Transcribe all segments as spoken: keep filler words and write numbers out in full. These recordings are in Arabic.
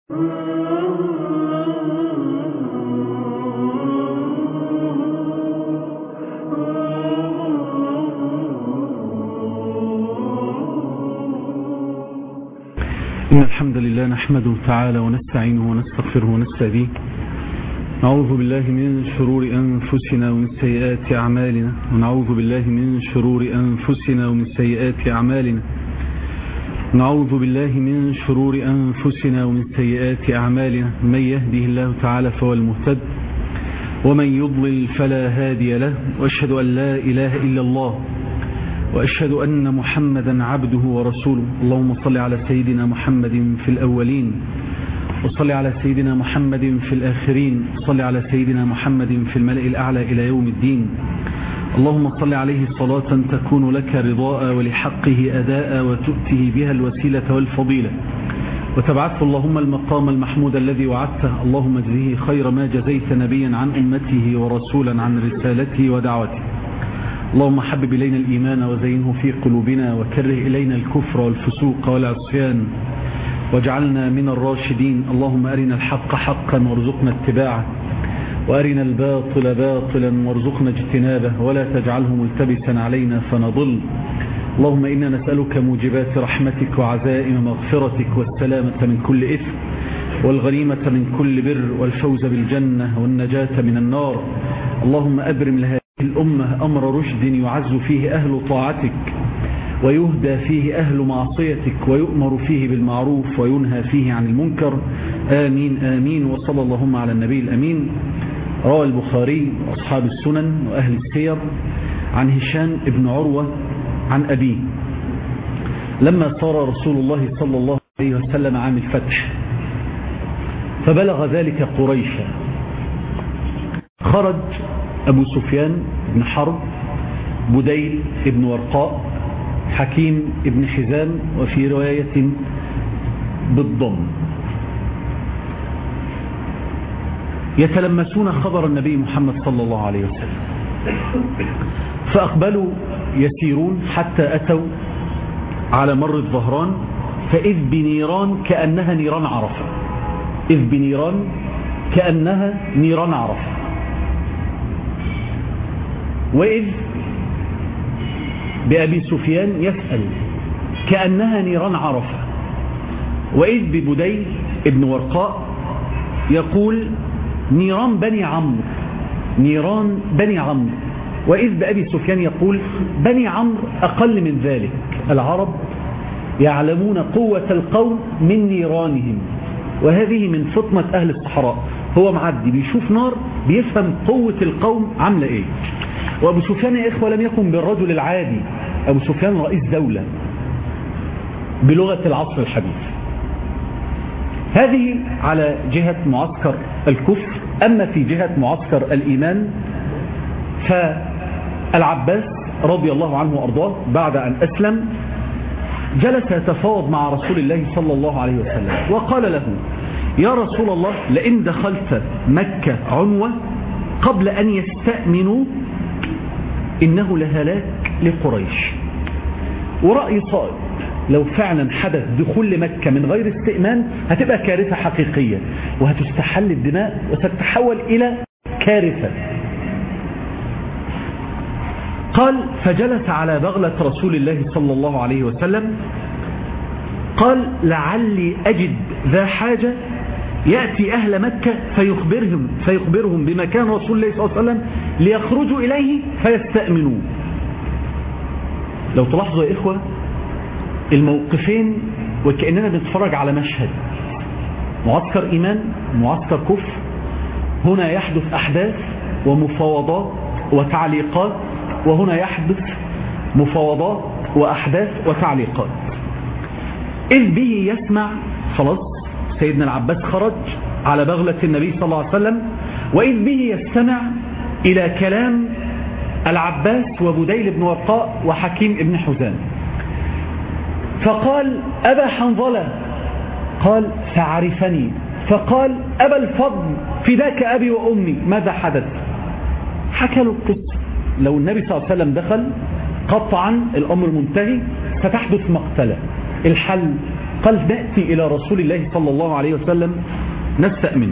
إن الحمد لله نحمده تعالى ونستعينه ونستغفره ونستهديه. نعوذ بالله من شرور أنفسنا ومن سيئات أعمالنا ونعوذ بالله من شرور أنفسنا ومن سيئات أعمالنا نعوذ بالله من شرور أنفسنا ومن سيئات أعمالنا من يهده الله تعالى فهو المهتد ومن يضلل فلا هادي له، وأشهد أن لا إله إلا الله وأشهد أن محمدا عبده ورسوله. اللهم صل على سيدنا محمد في الأولين وصل على سيدنا محمد في الآخرين، صل على سيدنا محمد في الملأ الأعلى إلى يوم الدين. اللهم صل عليه صلاة تكون لك رضاء ولحقه أداء وتؤتيه بها الوسيلة والفضيلة وتبعثه اللهم المقام المحمود الذي وعدته. اللهم اجزه خير ما جزيت نبيا عن أمته ورسولا عن رسالته ودعوته. اللهم حبب إلينا الإيمان وزينه في قلوبنا وكره إلينا الكفر والفسوق والعصيان واجعلنا من الراشدين. اللهم أرنا الحق حقا وارزقنا اتباعه وأرنا الباطل باطلا وارزقنا اجتنابه ولا تجعله ملتبسا علينا فنضل. اللهم إنا نسألك موجبات رحمتك وعزائم مغفرتك والسلامة من كل إثم والغنيمة من كل بر والفوز بالجنة والنجاة من النار. اللهم أبرم لها الأمة أمر رشد يعز فيه أهل طاعتك ويهدى فيه أهل معصيتك ويؤمر فيه بالمعروف وينهى فيه عن المنكر. آمين آمين. وصلى اللهم على النبي الأمين. روى البخاري وأصحاب السنن وأهل السير عن هشام بن عروة عن أبيه لما صار رسول الله صلى الله عليه وسلم عام الفتح فبلغ ذلك قريشا، خرج أبو سفيان بن حرب، بديل بن ورقاء، حكيم بن حزام، وفي رواية بالضم، يتلمسون خبر النبي محمد صلى الله عليه وسلم. فأقبلوا يسيرون حتى أتوا على مر الظهران، فإذ بنيران كأنها نيران عرفة، إذ بنيران كأنها نيران عرفة، وإذ بأبي سفيان يسأل كأنها نيران عرفة، وإذ ببديل ابن ورقاء يقول نيران بني عمرو، نيران بني عمرو، وإذ بأبي سفيان يقول بني عمرو أقل من ذلك. العرب يعلمون قوة القوم من نيرانهم، وهذه من فطنة أهل الصحراء. هو معدي بيشوف نار بيفهم قوة القوم عاملة إيه. وأبو سفيان يا إخوة لم يكن بالرجل العادي، أبو سفيان رئيس دولة بلغة العصر الحديث. هذه على جهة معسكر الكفر. أما في جهة معسكر الإيمان فالعباس رضي الله عنه وأرضاه بعد أن أسلم جلس يتفاوض مع رسول الله صلى الله عليه وسلم وقال له يا رسول الله لئن دخلت مكة عنوة قبل أن يستأمنوا إنه لهلاك لقريش. ورأي صائب، لو فعلا حدث دخول لمكة من غير استئمان هتبقى كارثة حقيقية وهتستحل الدماء وستتحول إلى كارثة. قال فجلس على بغلة رسول الله صلى الله عليه وسلم، قال لعلي أجد ذا حاجة يأتي أهل مكة فيخبرهم, فيخبرهم بمكان رسول الله صلى الله عليه وسلم ليخرجوا إليه فيستأمنوا. لو تلاحظوا يا إخوة الموقفين وكأننا بنتفرج على مشهد معسكر إيمان معسكر كفر. هنا يحدث أحداث ومفاوضات وتعليقات، وهنا يحدث مفاوضات وأحداث وتعليقات. إذ به يسمع خلاص سيدنا العباس خرج على بغلة النبي صلى الله عليه وسلم، وإذ به يستمع إلى كلام العباس وبديل بن ورقاء وحكيم بن حزام. فقال أبا حنظلة، قال فعرفني، فقال أبا الفضل فداك أبي وأمي ماذا حدث؟ حكى له القصة. لو النبي صلى الله عليه وسلم دخل قطعا الأمر منتهي ستحدث مقتلة. الحل قال نأتي إلى رسول الله صلى الله عليه وسلم نستأمن.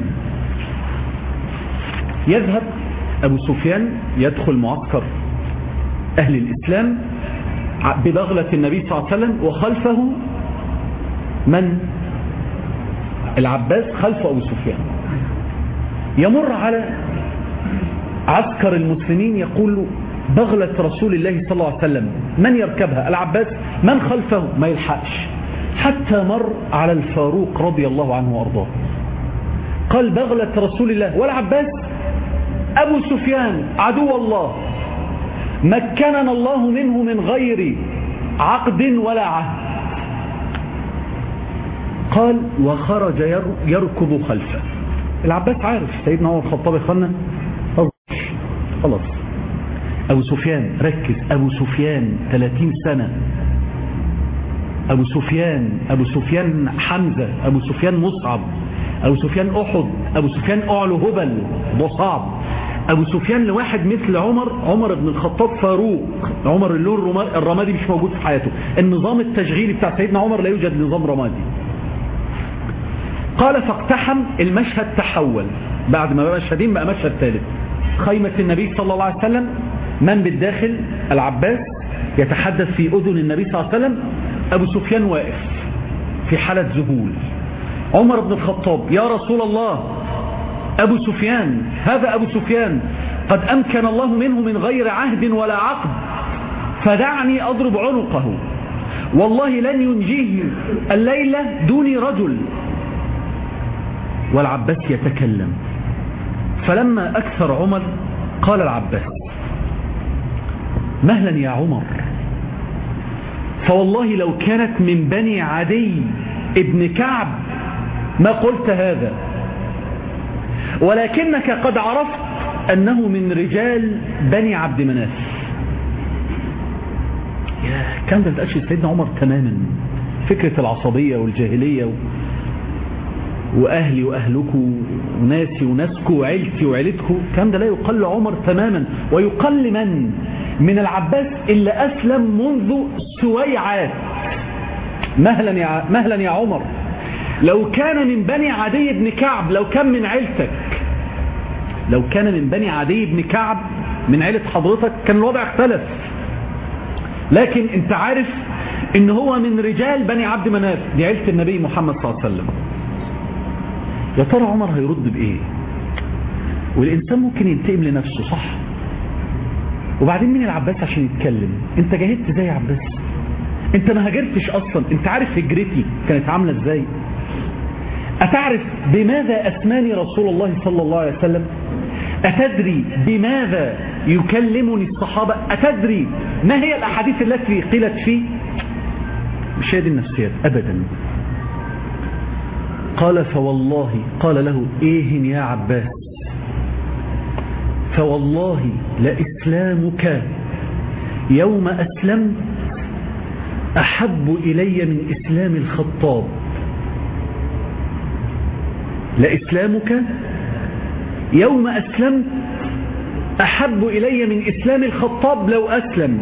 يذهب أبو سفيان يدخل معسكر أهل الإسلام ببغلة النبي صلى الله عليه وسلم، وخلفه من؟ العباس خلف أبو سفيان. يمر على عسكر المسلمين يقول بغلة رسول الله صلى الله عليه وسلم من يركبها؟ العباس. من خلفه؟ ما يلحقش، حتى مر على الفاروق رضي الله عنه وارضاه. قال بغلة رسول الله، والعباس أبو سفيان عدو الله مكننا الله منه من غير عقد ولا عهد. قال وخرج يركض خلفه. العباس عارف سيدنا عمر الخطاب يخلنا خلاص. أبو سفيان ركز، أبو سفيان ثلاثين سنة، أبو سفيان أبو سفيان حمزة، أبو سفيان مصعب، أبو سفيان أحد، أبو سفيان أعلى هبل، ده صعب. أبو سفيان لواحد مثل عمر، عمر بن الخطاب فاروق، عمر اللون الرمادي مش موجود في حياته، النظام التشغيلي بتاع سيدنا عمر لا يوجد نظام رمادي. قال فاقتحم. المشهد تحول بعد ما بقى مشهدين بقى مشهد ثالث. خيمة النبي صلى الله عليه وسلم، من بالداخل؟ العباس يتحدث في أذن النبي صلى الله عليه وسلم، أبو سفيان واقف في حالة ذهول. عمر بن الخطاب يا رسول الله أبو سفيان، هذا أبو سفيان قد أمكن الله منه من غير عهد ولا عقد، فدعني أضرب عنقه، والله لن ينجيه الليلة دوني رجل. والعباس يتكلم. فلما أكثر عمر قال العباس مهلا يا عمر، فوالله لو كانت من بني عدي ابن كعب ما قلت هذا، ولكنك قد عرفت أنه من رجال بني عبد مناف. كان ده الأشياء سيدنا عمر تماما، فكرة العصبية والجاهلية و... وأهلي وأهلكم وناسي وناسكم وعيلتي وعيلتكم، كان ده لا يقل عمر تماما. ويقل من؟ من العباس اللي أسلم منذ سويعات. مهلا يا, مهلا يا عمر، لو كان من بني عدي بن كعب، لو كان من عيلتك، لو كان من بني عدي بن كعب من عيلة حضرتك كان الوضع اختلف، لكن انت عارف ان هو من رجال بني عبد مناف، دي عيلة النبي محمد صلى الله عليه وسلم. يا ترى عمر هيرد بايه؟ والانسان ممكن ينتقم لنفسه صح؟ وبعدين مين العباس عشان يتكلم؟ انت جاهدت ازاي يا عباس؟ انت ما هاجرتش اصلا، انت عارف هجرتي كانت عامله ازاي؟ اتعرف بماذا اسماني رسول الله صلى الله عليه وسلم؟ اتدري بماذا يكلمني الصحابه؟ اتدري ما هي الاحاديث التي قيلت فيه؟ مش هي دي النفسيات ابدا. قال فوالله، قال له ايه يا عباس؟ فوالله لإسلامك يوم أسلمت أحب إلي من إسلام الخطاب. لإسلامك يوم أسلمت أحب إلي من إسلام الخطاب لو أسلم،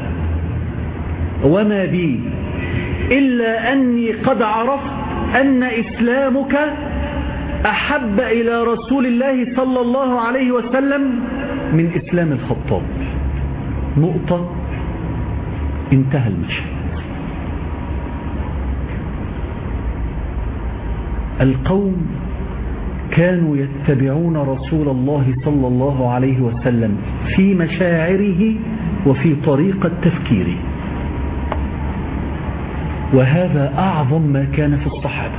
وما بي إلا أني قد عرفت أن إسلامك أحب إلى رسول الله صلى الله عليه وسلم من إسلام الخطاب. نقطة، انتهى المشهد. القوم كانوا يتبعون رسول الله صلى الله عليه وسلم في مشاعره وفي طريقة تفكيره، وهذا أعظم ما كان في الصحابة.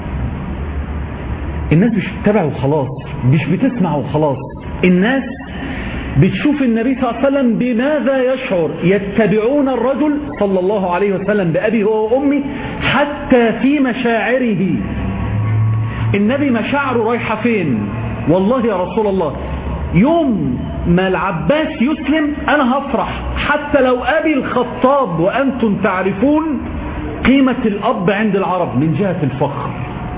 الناس مش بتتابع وخلاص، مش بتسمع وخلاص، الناس بتشوف النبي صلى الله عليه وسلم بماذا يشعر، يتبعون الرجل صلى الله عليه وسلم بأبي هو وأمي حتى في مشاعره. النبي مشاعره رايحة فين؟ والله يا رسول الله يوم ما العباس يسلم أنا هفرح حتى لو أبي الخطاب، وأنتم تعرفون قيمة الأب عند العرب من جهة الفخر.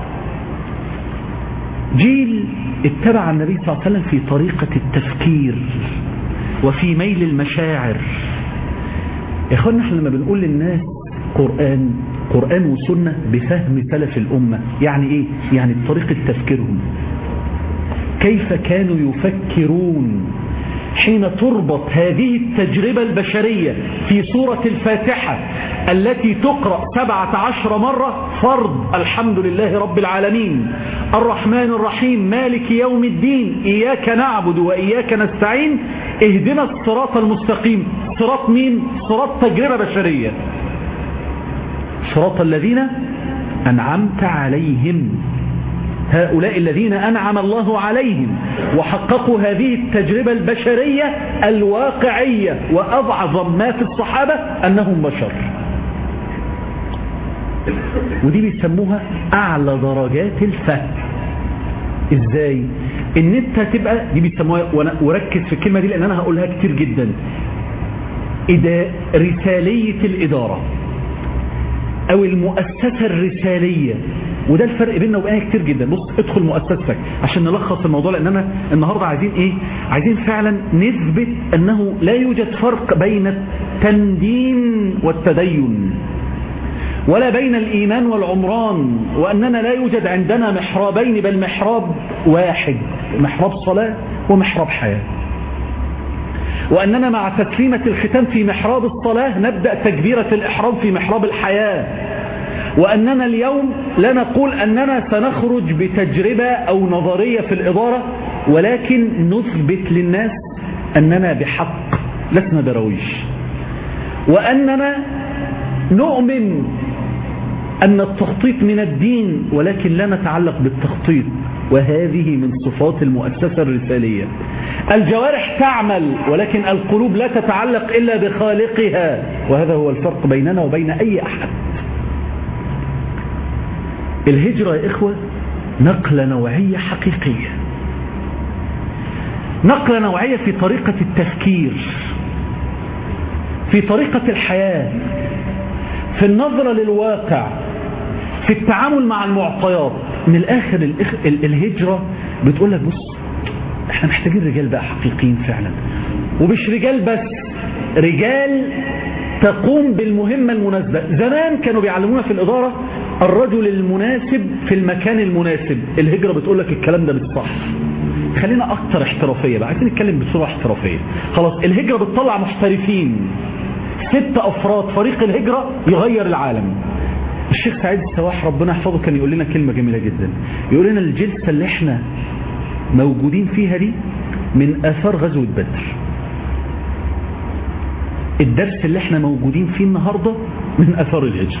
جيل اتبع النبي صلى الله عليه وسلم في طريقة التفكير وفي ميل المشاعر. يا اخوانا احنا لما بنقول للناس قرآن قرآن وسنة بفهم سلف الأمة. يعني إيه؟ يعني بطريقة تفكيرهم، كيف كانوا يفكرون حين تربط هذه التجربة البشرية في سورة الفاتحة التي تقرأ سبعة عشر مرة فرض الحمد لله رب العالمين الرحمن الرحيم مالك يوم الدين إياك نعبد وإياك نستعين اهدنا الصراط المستقيم. صراط مين؟ صراط تجربة بشرية، صراط الذين أنعمت عليهم، هؤلاء الذين أنعم الله عليهم وحققوا هذه التجربة البشرية الواقعية. وأعظم ما في الصحابة أنهم بشر، ودي بيسموها أعلى درجات الفهم. إزاي؟ إن أنت تبقى، دي بيسموها، وركز في الكلمة دي لأن أنا هقولها كتير جدا، إذا رسالية الإدارة أو المؤسسة الرسالية. وده الفرق بيننا وبينها كتير جدا. بص، ادخل مؤسستك عشان نلخص الموضوع، لأننا النهاردة عايزين إيه؟ عايزين فعلا نثبت أنه لا يوجد فرق بين التندين والتدين، ولا بين الإيمان والعمران، وأننا لا يوجد عندنا محرابين بل محراب واحد، محراب صلاة ومحراب حياة، وأننا مع تسليمة الختام في محراب الصلاة نبدأ تكبيرة الإحرام في محراب الحياة، وأننا اليوم لا نقول أننا سنخرج بتجربة أو نظرية في الإدارة، ولكن نثبت للناس أننا بحق لسنا درويش، وأننا نؤمن أن التخطيط من الدين ولكن لا نتعلق بالتخطيط. وهذه من صفات المؤسسة الرسالية. الجوارح تعمل ولكن القلوب لا تتعلق إلا بخالقها، وهذا هو الفرق بيننا وبين أي أحد. الهجرة يا إخوة نقلة نوعية حقيقية، نقلة نوعية في طريقة التفكير، في طريقة الحياة، في النظرة للواقع، في التعامل مع المعطيات. من الآخر الهجرة بتقول لك بص، احنا محتاجين رجال بقى حقيقيين فعلا، ومش رجال بس، رجال تقوم بالمهمة المناسبة. زمان كانوا بيعلمونا في الإدارة الرجل المناسب في المكان المناسب. الهجرة بتقول لك الكلام ده مش صح، خلينا أكتر احترافية بقى، عايزين نتكلم بصورة احترافية. خلاص، الهجرة بتطلع محترفين، ست أفراد فريق الهجرة يغير العالم. الشيخ سعيد السواح ربنا يحفظه كان يقول لنا كلمة جميلة جدا، يقول لنا الجلسة اللي احنا موجودين فيها دي من آثار غزوة بدر. الدرس اللي احنا موجودين فيه النهاردة من آثار الهجرة.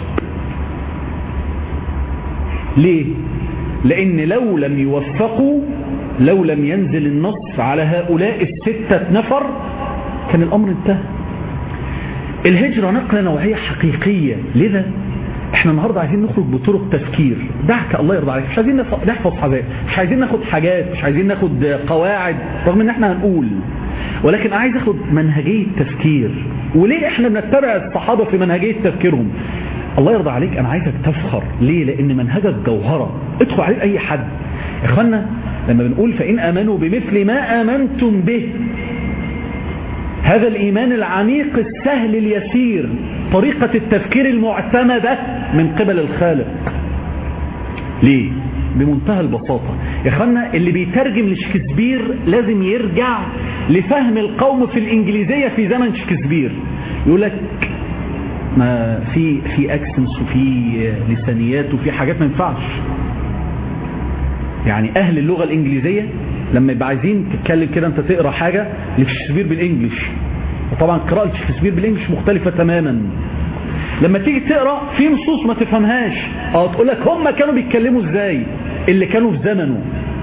ليه؟ لأن لو لم يوفقوا، لو لم ينزل النص على هؤلاء الستة نفر كان الأمر انتهى. الهجرة نقلة نوعية حقيقية. لذا احنا النهاردة عايزين نخرج بطرق تفكير. دعك الله يرضى عليك، مش عايزين نحفظ حاجات، مش عايزين ناخد حاجات، مش عايزين ناخد قواعد رغم ان احنا هنقول، ولكن عايز اخد منهجية تفكير. وليه احنا بنتبع الصحابة في منهجية تفكيرهم؟ الله يرضى عليك، انا عايزك تفخر. ليه؟ لان منهجك جوهرة ادخل عليه اي حد. اخوانا لما بنقول فإن آمنوا بمثل ما آمنتم به، هذا الإيمان العميق السهل اليسير، طريقة التفكير المعتمدة من قبل الخالق. ليه؟ بمنتهى البساطة يا اخوانا، اللي بيترجم لشكسبير لازم يرجع لفهم القوم في الإنجليزية في زمن شكسبير. يقول لك ما في في اكسنس وفي لسانيات وفي حاجات ما ينفعش. يعني أهل اللغة الإنجليزية لما يبقى عايزين تتكلم كده انت تقرأ حاجة لشكسبير بالإنجليش، وطبعا قراءة شكسبير بالإنجليش مختلفة تماما. لما تيجي تقرأ في نصوص ما تفهمهاش، اه تقول لك هم كانوا بيتكلموا ازاي اللي كانوا في زمنه.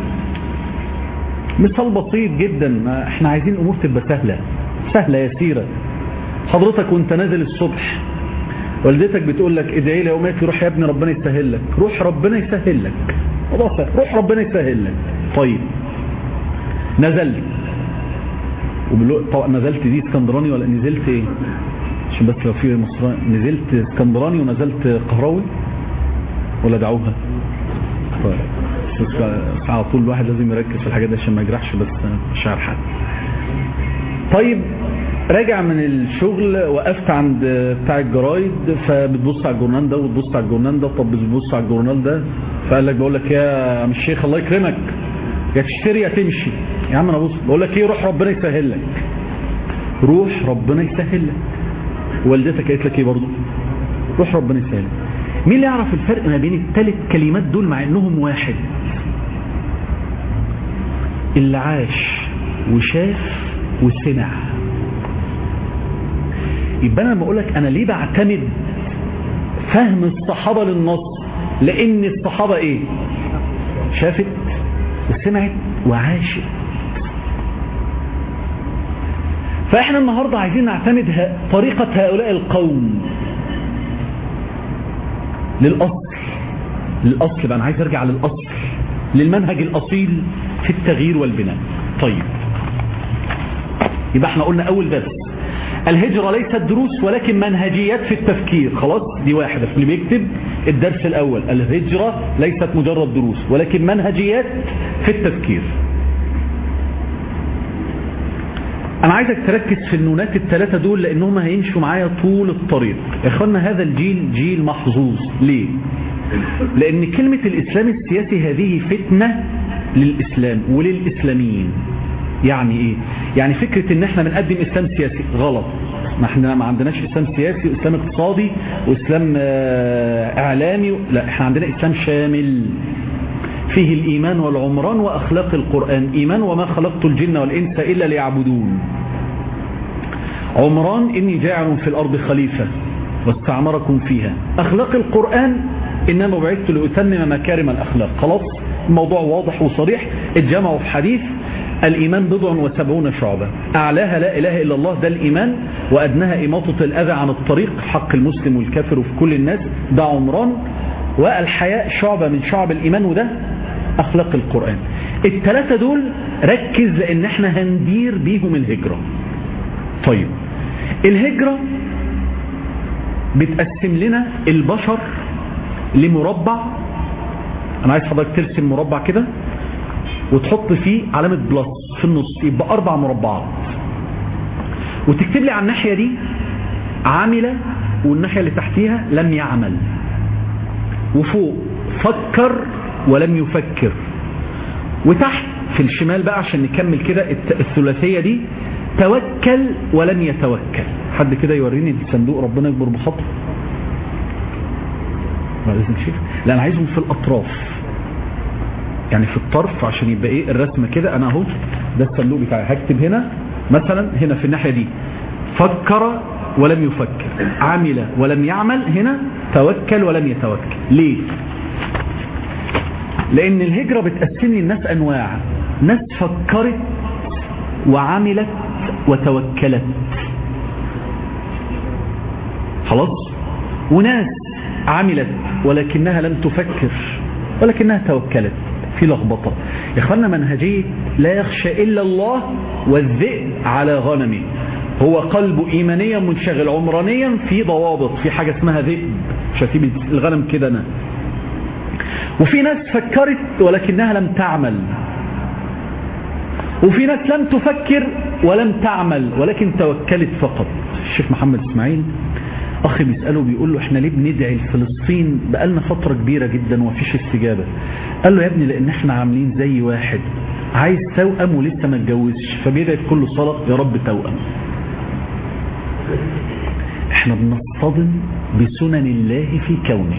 مثال بسيط جدا، ما احنا عايزين امور تبقى سهلة سهلة يسيرة. حضرتك وانت نازل الصبح والدتك بتقول لك ادعي لي يومك، روح يا ابني ربنا يسهل لك، روح ربنا يسهل لك، روح ربنا يسهل لك. طيب نزلت، طبعا نزلت دي اسكندراني ولا نزلت ايه؟ عشان بس لو في مصر، نزلت اسكندراني ونزلت قهراوي ولا دعوها؟ طيب على طول الواحد لازم يركز في الحاجات دي عشان ما يجرحش بس شعر حد. طيب راجع من الشغل وقفت عند بتاع الجرايد، فبتبص على الجورنال ده وتبص على الجورنال ده، طب بتبص على الجورنال ده، فقال لك بقول لك يا عم الشيخ الله يكرمك، يا تشتري يا تمشي. يا عم انا بص بقول لك ايه، روح ربنا يسهل لك، روح ربنا يسهل لك. والدتك قالت لك ايه برضه؟ روح ربنا يسهل لك. مين اللي يعرف الفرق ما بين الثلاث كلمات دول مع انهم واحد؟ اللي عاش وشاف وسمع. يبقى انا بقول لك انا ليه بعتمد فهم الصحابه للنص؟ لان الصحابه ايه؟ شافت وسمعت وعاشت. فاحنا النهارده عايزين نعتمد طريقه هؤلاء القوم للاصل. للاصل بقى انا عايز ارجع للاصل، للمنهج الاصيل في التغيير والبناء. طيب يبقى احنا قلنا اول درس الهجرة ليست دروس ولكن منهجيات في التفكير. خلاص دي واحدة في اللي بيكتب الدرس الاول، الهجرة ليست مجرد دروس ولكن منهجيات في التفكير. انا عايزك تركز في النونات الثلاثة دول لانهم هيمشوا معايا طول الطريق. يا اخوانا هذا الجيل جيل محظوظ. ليه؟ لان كلمة الاسلام السياسي هذه فتنة للاسلام وللاسلاميين. يعني ايه؟ يعني فكرة ان احنا بنقدم اسلام سياسي غلط. ما احنا ما عندناش اسلام سياسي واسلام اقتصادي واسلام اعلامي، لا احنا عندنا اسلام شامل فيه الايمان والعمران واخلاق القرآن. ايمان وما خلقت الجن والانس الا ليعبدون. عمران اني جاعل في الارض خليفة واستعمركم فيها. اخلاق القرآن انما بعثت لاتمم مكارم الاخلاق. خلاص الموضوع واضح وصريح. اتجمعوا في حديث الإيمان بضع وسبعون شعبة، أعلاها لا إله إلا الله ده الإيمان، وأدناها إماطة الأذى عن الطريق، حق المسلم والكافر وفي كل الناس، ده عمران. والحياء شعبة من شعب الإيمان، وده أخلاق القرآن. الثلاثة دول ركز لأن احنا هندير بيهم الهجرة. طيب الهجرة بتقسم لنا البشر لمربع. أنا عايز حضرتك ترسم مربع كده وتحط فيه علامة بلس في النص، يبقى أربع مربعات، وتكتب لي على الناحية دي عاملة والناحية اللي تحتيها لم يعمل، وفوق فكر ولم يفكر، وتحت في الشمال بقى عشان نكمل كده الثلاثية دي توكل ولم يتوكل. حد كده يوريني الصندوق ربنا يكبر بخطوه. ما لازم شيء، لا انا عايزهم في الأطراف، يعني في الطرف عشان يبقى ايه الرسمه كده. انا اهو ده الصندوق بتاعي، هكتب هنا مثلا هنا في الناحيه دي فكر ولم يفكر، عمل ولم يعمل، هنا توكل ولم يتوكل. ليه؟ لان الهجره بتقسم لي الناس انواع، ناس فكرت وعملت وتوكلت خلاص، وناس عملت ولكنها لم تفكر ولكنها توكلت. في لخبطه يا اخوانا. منهجيه لا يخشى الا الله والذئب على غنمه. هو قلبه ايمانيا منشغل، عمرانيا في ضوابط، في حاجه اسمها ذئب، مش هسيب الغنم كده انا. وفي ناس فكرت ولكنها لم تعمل، وفي ناس لم تفكر ولم تعمل ولكن توكلت فقط. الشيخ محمد اسماعيل اخي بيساله بيقول له احنا ليه بندعي لفلسطين بقالنا فتره كبيره جدا ومفيش استجابه؟ قال له يا ابني لان احنا عاملين زي واحد عايز توأم ولسه ما اتجوزش، فبيدعي في كل صلاه يا رب توأم. احنا بنصطدم بسنن الله في كونه.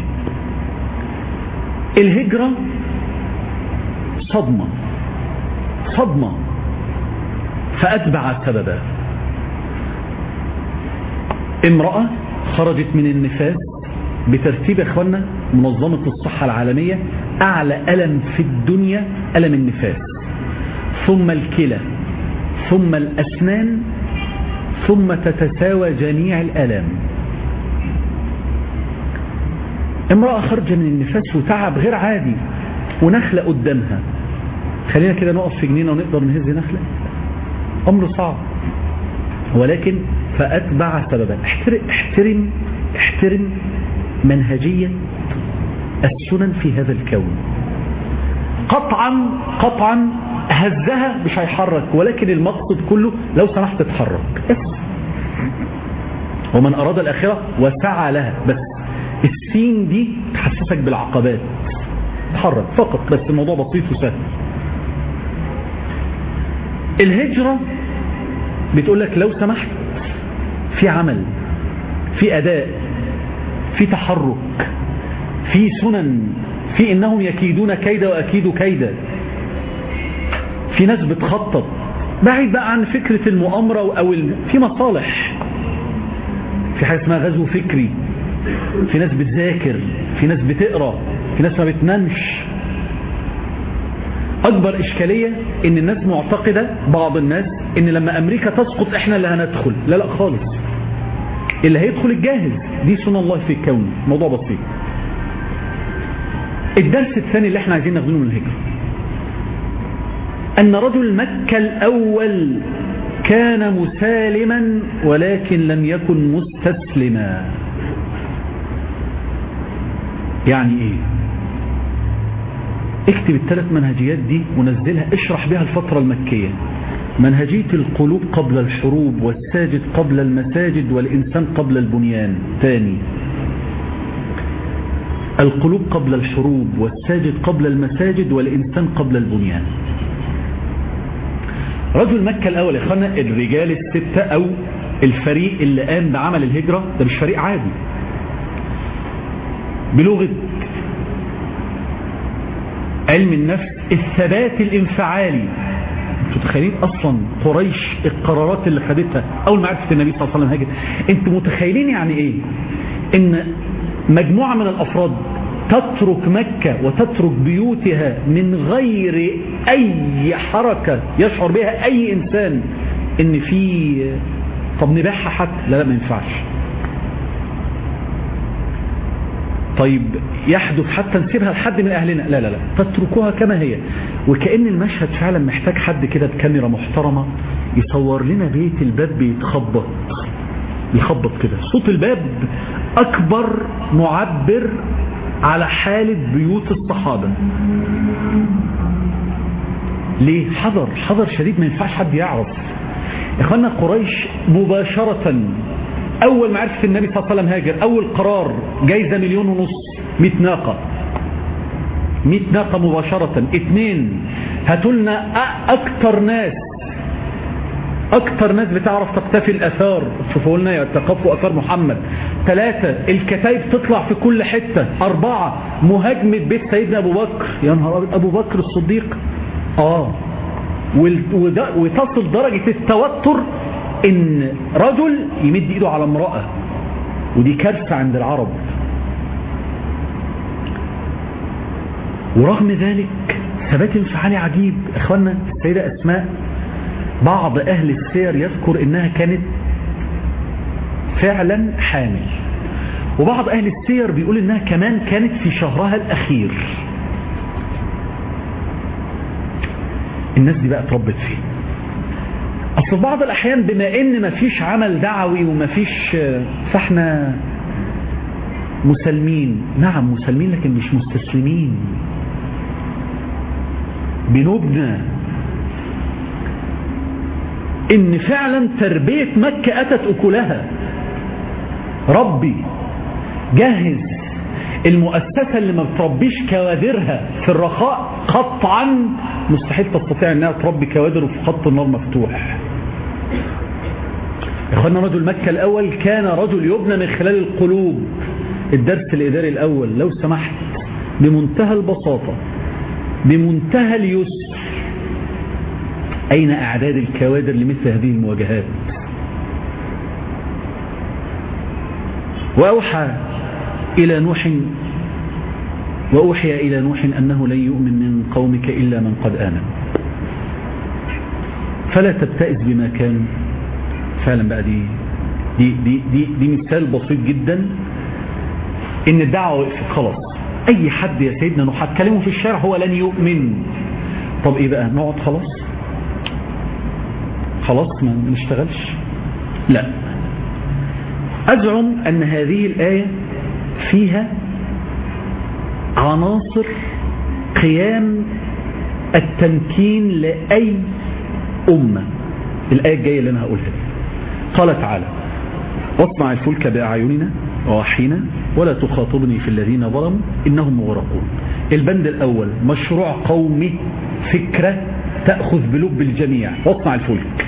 الهجره صدمه صدمه فاتبع سببا. امراه خرجت من النفاس بترتيب اخوانا منظمة الصحة العالمية، اعلى ألم في الدنيا ألم النفاس، ثم الكلى، ثم الأسنان، ثم تتساوى جميع الألام. امرأة خرجت من النفاس وتعب غير عادي ونخلة قدامها. خلينا كده نقف في جنينة ونقدر نهز نخلة؟ أمر صعب، ولكن فأتبع سببا. احترم احترم احترم منهجية السنن في هذا الكون. قطعا قطعا هزها مش هيحرك، ولكن المقصد كله لو سمحت تتحرك بس ومن أراد الآخرة وسعى لها، بس السين دي تحسسك بالعقبات، تحرك فقط، بس الموضوع بسيط وسهل. الهجرة بتقول لك لو سمحت في عمل، في أداء، في تحرك، في سنن، في إنهم يكيدون كيدا وأكيد كيدا، في ناس بتخطط بعيد بقى عن فكرة المؤامرة أو في مصالح، في حاجة اسمها غزو فكري، في ناس بتذاكر، في ناس بتقرأ، في ناس ما بتنامش. أكبر إشكالية إن الناس معتقدة، بعض الناس، إن لما أمريكا تسقط إحنا اللي هندخل. لا لا خالص، اللي هيدخل الجاهز، دي سنة الله في الكون، موضوع بسيط. الدرس الثاني اللي احنا عايزين ناخده من الهجرة، أن رجل مكة الأول كان مسالما ولكن لم يكن مستسلما. يعني ايه؟ اكتب الثلاث منهجيات دي ونزلها، اشرح بها الفترة المكية. منهجية القلوب قبل الحروب، والساجد قبل المساجد، والإنسان قبل البنيان. ثاني، القلوب قبل الحروب، والساجد قبل المساجد، والإنسان قبل البنيان. رجل مكة الأول يا اخوانا، الرجال الستة أو الفريق اللي قام بعمل الهجرة ده مش فريق عادي. بلغة علم النفس الثبات الانفعالي. انتوا متخيلين اصلا قريش القرارات اللي خدتها اول ما عرفت النبي صلى الله عليه وسلم هاجر؟ انتوا متخيلين يعني ايه ان مجموعة من الافراد تترك مكة وتترك بيوتها من غير اي حركة يشعر بها اي انسان ان في طب نبيعها حتى؟ لا لا ما ينفعش. طيب يحدث حتى نسيبها لحد من اهلنا؟ لا لا لا، تتركوها كما هي. وكأن المشهد فعلا محتاج حد كده بكاميرا محترمة يصور لنا بيت الباب بيتخبط، يخبط كده، صوت الباب اكبر معبر على حالة بيوت الصحابة. ليه؟ حذر حذر شديد، ما ينفعش حد يعرف. يا اخوانا قريش مباشرة اول ما عرفت النبي صلى الله عليه وسلم هاجر، اول قرار جايزة مليون ونص، مئة ناقة، مئة ناقة مباشرة. اثنين، هاتوا لنا اكتر ناس اكتر ناس بتعرف تقتفي الاثار، شوفوا لنا يتقفوا اثار محمد. ثلاثة، الكتايب تطلع في كل حتة. اربعة، مهاجمة بيت سيدنا ابو بكر. يا نهار ابيض، ابو بكر الصديق. اه وتصل درجة التوتر ان رجل يمد ايده على امرأة، ودي كارثة عند العرب. ورغم ذلك ثبات انفعالي عجيب. اخوانا السيدة اسماء بعض اهل السير يذكر انها كانت فعلا حامل، وبعض اهل السير بيقول انها كمان كانت في شهرها الاخير. الناس دي بقى اتربت فين؟ اصل بعض الاحيان بما ان مفيش عمل دعوي ومفيش، فاحنا مسلمين. نعم مسلمين لكن مش مستسلمين، بنبنى ان فعلا تربية مكة اتت اكلها. ربي جهز المؤسسة اللي ما بتربيش كوادرها في الرخاء قطعا مستحيل تستطيع انها تربي كوادر في خط النار مفتوح. اخوانا رجل مكة الاول كان رجل يبنى من خلال القلوب. الدرس الاداري الاول لو سمحت بمنتهى البساطة بمنتهى اليسر، اين اعداد الكوادر لمثل هذه المواجهات؟ واوحى الى نوح وأوحي إلى نوح أنه لن يؤمن من قومك إلا من قد آمن فلا تبتئس بما كانوا. فعلا بقى دي دي دي دي, دي مثال بسيط جدا إن الدعوة وقفت خلاص. أي حد يا سيدنا نوح هتكلمه في الشارع هو لن يؤمن. طب إيه بقى؟ نقعد خلاص خلاص ما نشتغلش؟ لا، أزعم أن هذه الآية فيها عناصر قيام التمكين لأي أمة. الآية الجاية اللي أنا هقولها دي قال تعالى واصنع الفلك بأعيننا ووحينا ولا تخاطبني في الذين ظلموا إنهم مغرقون. البند الأول مشروع قومي، فكرة تأخذ بلب الجميع، واصنع الفلك.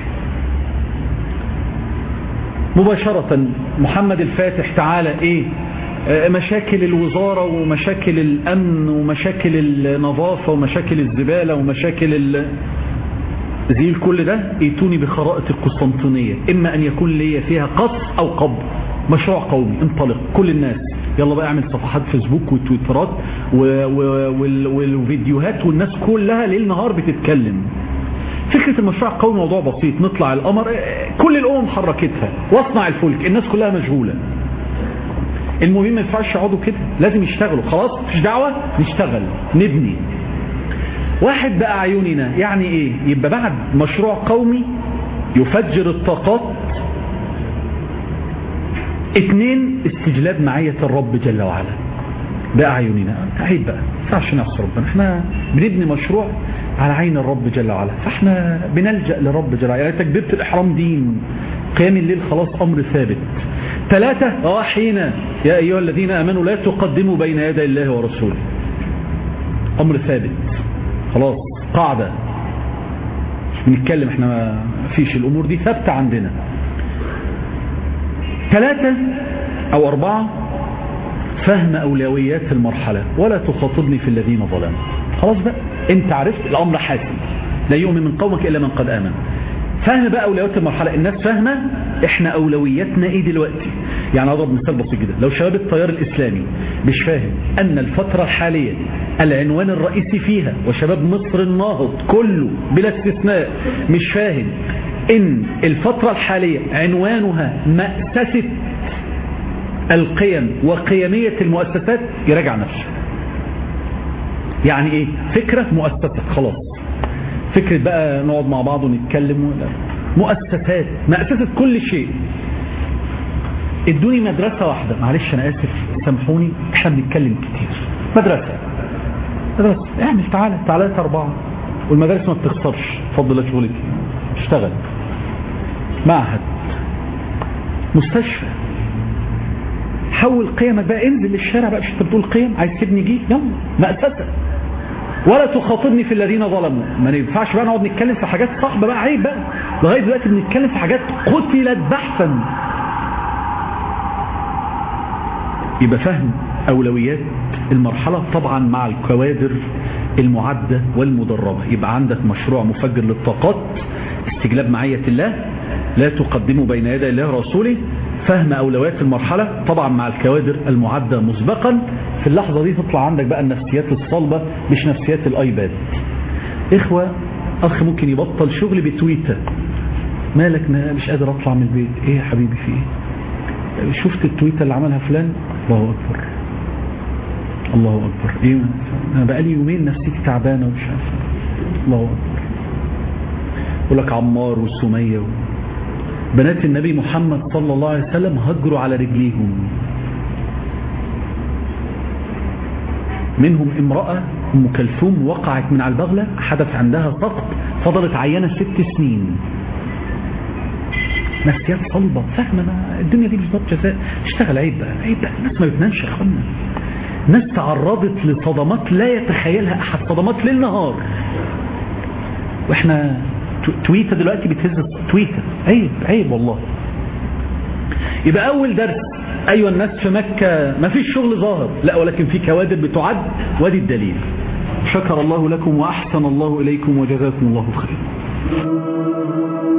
مباشرة محمد الفاتح تعالى ايه مشاكل الوزارة ومشاكل الأمن ومشاكل النظافة ومشاكل الزبالة ومشاكل زي كل ده ايتوني بخرائط القسطنطينية، إما أن يكون لي فيها قص أو قبض. مشروع قومي، انطلق كل الناس يلا بقى اعمل صفحات فيسبوك وتويترات والفيديوهات والناس كلها ليل نهار بتتكلم. فكرة المشروع القومي موضوع بسيط، نطلع القمر كل الأمم حركتها، واصنع الفلك الناس كلها مشغولة. المهم ما ينفعش يقعدوا كده، لازم يشتغلوا، خلاص مش دعوة نشتغل نبني. واحد بقى عيوننا يعني ايه؟ يبقى بعد مشروع قومي يفجر الطاقات، اثنين استجلاب معية الرب جل وعلا بأعيننا. عيب بقى ما ينفعش نعصي ربنا، احنا بنبني مشروع على عين الرب جل وعلا، فاحنا بنلجأ للرب جل وعلا. يعني تكبيرة الإحرام دين، قيام الليل خلاص أمر ثابت. ثلاثة اه حين يا أيها الذين آمنوا لا تقدموا بين يدي الله ورسوله، أمر ثابت خلاص قاعدة بنتكلم، احنا ما فيش، الأمور دي ثابتة عندنا. ثلاثة أو أربعة فهم أولويات المرحلة، ولا تخاطبني في الذين ظلموا. خلاص بقى انت عرفت الأمر حاسم، لا يؤمن من قومك إلا من قد آمن. فهم بقى أولويات المرحلة، الناس فاهمة احنا أولوياتنا ايه دلوقتي. يعني أضرب مثال بسيط جدا، لو شباب التيار الإسلامي مش فاهم أن الفترة الحالية العنوان الرئيسي فيها، وشباب مصر الناهض كله بلا استثناء مش فاهم ان الفترة الحالية عنوانها مأسسة القيم وقيمية المؤسسات، يراجع نفسه. يعني ايه؟ فكرة مؤسسة خلاص، فكرة بقى نقعد مع بعض ونتكلم ولا مؤسسات، مأسسة كل شيء. ادوني مدرسة واحدة، معلش انا اسف سامحوني احنا بنتكلم كتير. مدرسة مدرسة اعمل تعالى تعالى اربعة، والمدارس ما بتخسرش بفضل الله شغلتي، اشتغل. معهد، مستشفى، حول قيمك بقى، انزل للشارع بقى، مش انت بتقول قيم عايز تبني جيل، يلا مأسسة. ولا تخاطبني في الذين ظلموا، ما ينفعش بقى نقعد نتكلم في حاجات صعبة بقى، عيب بقى. لغاية دلوقتي بنتكلم في حاجات قتلت بحثا. يبقى فهم أولويات المرحلة طبعا مع الكوادر المعدة والمدربة. يبقى عندك مشروع مفجر للطاقات، استجلاب معية الله، لا تقدموا بين يدي الله ورسوله، فهم أولويات المرحلة طبعا مع الكوادر المعدة مسبقا. في اللحظة دي تطلع عندك بقى النفسيات الصلبة مش نفسيات الآيباد. إخوة، أخ ممكن يبطل شغل بتويتر، مالك مش قادر أطلع من البيت، إيه يا حبيبي في إيه؟ شفت التويتر اللي عملها فلان؟ الله أكبر الله أكبر، إيه أنا بقالي يومين نفسيتي تعبانة ومش عارف. الله أكبر. يقول لك عمار والسمية و... بنات النبي محمد صلى الله عليه وسلم هجروا على رجليهم، منهم امرأة أم كلثوم وقعت من على البغلة، حدث عندها سقط، فضلت عيانة ست سنين. نفسيات صلبة، فاهمة الدنيا دي مش ضرب جزاء، اشتغل. عيب بقى عيب بقى، الناس ما بتنامش يا اخوانا، الناس تعرضت لصدمات لا يتخيلها أحد، صدمات ليل نهار، واحنا تويتر دلوقتي بتهز تويتر. عيب عيب والله. يبقى أول درس، أيوة الناس في مكة ما فيش شغل ظاهر، لا ولكن في كوادر بتعد، وادي الدليل. شكر الله لكم وأحسن الله إليكم وجزاكم الله خير.